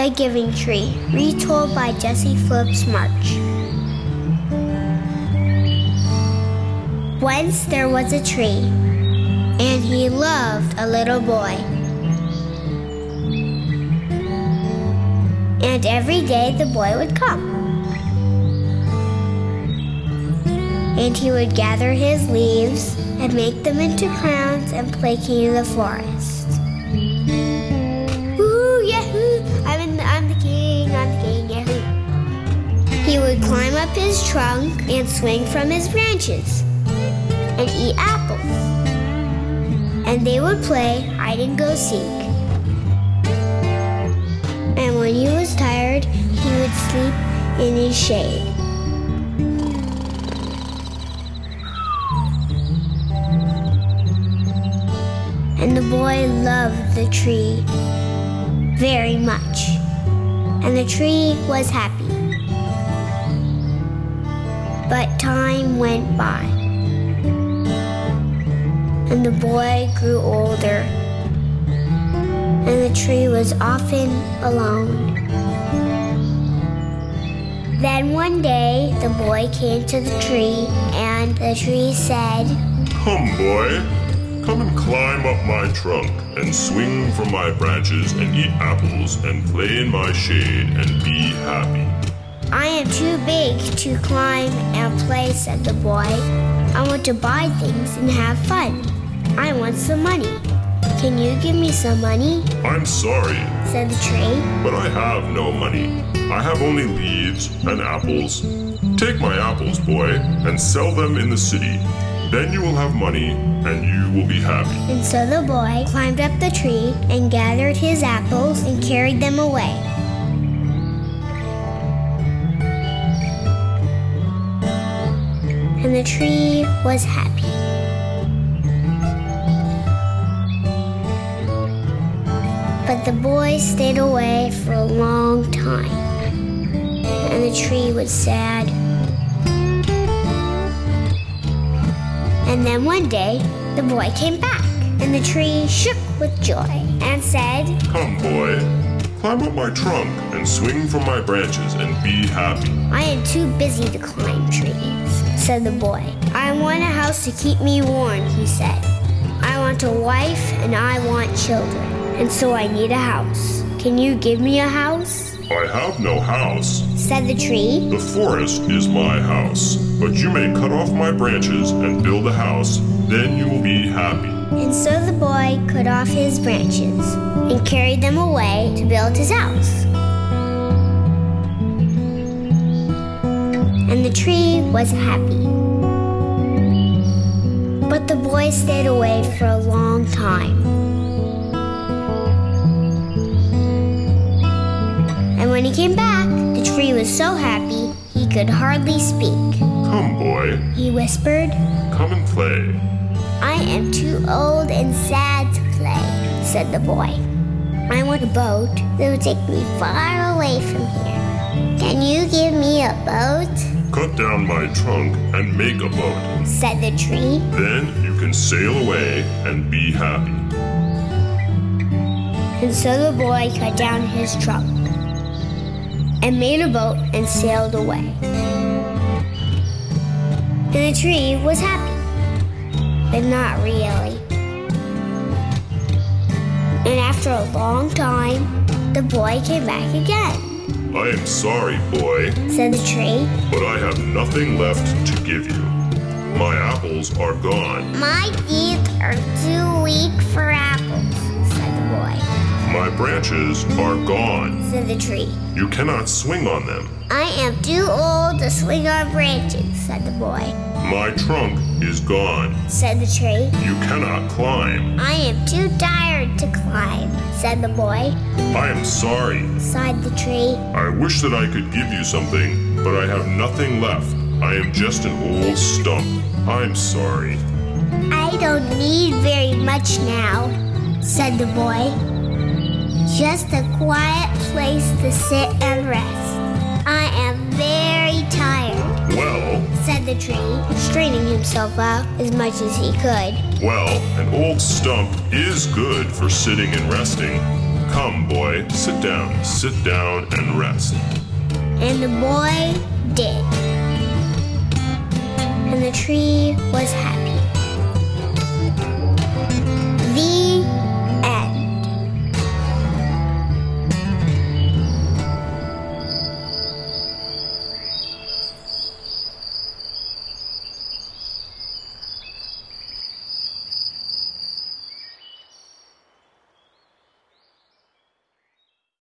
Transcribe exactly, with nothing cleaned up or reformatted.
The Giving Tree, retold by Jesse Phillips March. Once there was a tree, and he loved a little boy. And every day the boy would come. And he would gather his leaves and make them into crowns and play king of the forest. Woo, yahoo! I'm, in the, I'm the king, I'm the king, yahoo! He would climb up his trunk and swing from his branches and eat apples. And they would play hide and go seek. And when he was tired, he would sleep in his shade. And the boy loved the tree very much. And the tree was happy. But time went by. And the boy grew older. And the tree was often alone. Then one day, the boy came to the tree, and the tree said, "Come, boy. Come and climb up my trunk and swing from my branches and eat apples and play in my shade and be happy." "I am too big to climb and play," said the boy. "I want to buy things and have fun. I want some money. Can you give me some money?" "I'm sorry," said the tree, "but I have no money. I have only leaves and apples. Take my apples, boy, and sell them in the city. Then you will have money and you will be happy." And so the boy climbed up the tree and gathered his apples and carried them away. And the tree was happy. But the boy stayed away for a long time, and the tree was sad. And then one day, the boy came back, and the tree shook with joy and said, "Come, boy, climb up my trunk and swing from my branches and be happy." "I am too busy to climb trees," said the boy. "I want a house to keep me warm," he said. "I want a wife and I want children, and so I need a house. Can you give me a house?" "I have no house," said the tree. "The forest is my house, but you may cut off my branches and build a house, then you will be happy." And so the boy cut off his branches and carried them away to build his house. And the tree was happy. But the boy stayed away for a long time. And when he came back, the tree was so happy he could hardly speak. "Come, boy," he whispered. "Come and play." "I am too old and sad to play," said the boy. "I want a boat that will take me far away from here. Can you give me a boat?" "Cut down my trunk and make a boat," said the tree. "Then you can sail away and be happy." And so the boy cut down his trunk and made a boat and sailed away. And the tree was happy, but not really. And after a long time, the boy came back again. "I am sorry, boy," said the tree, "but I have nothing left to give you. My apples are gone." "My teeth are too weak for apples," said the boy. "My branches are gone," said the tree. "You cannot swing on them." "I am too old to swing on branches," said the boy. "My trunk is gone," said the tree. "You cannot climb." "I am too tired to climb," said the boy. "I am sorry," sighed the tree. "I wish that I could give you something, but I have nothing left. I am just an old stump. I'm sorry." "I don't need very much now," said the boy. "Just a quiet place to sit and rest. I am very tired." "Well," said the tree, straightening himself up as much as he could. "Well, an old stump is good for sitting and resting. Come, boy, sit down, sit down and rest. And the boy did. And the tree was happy.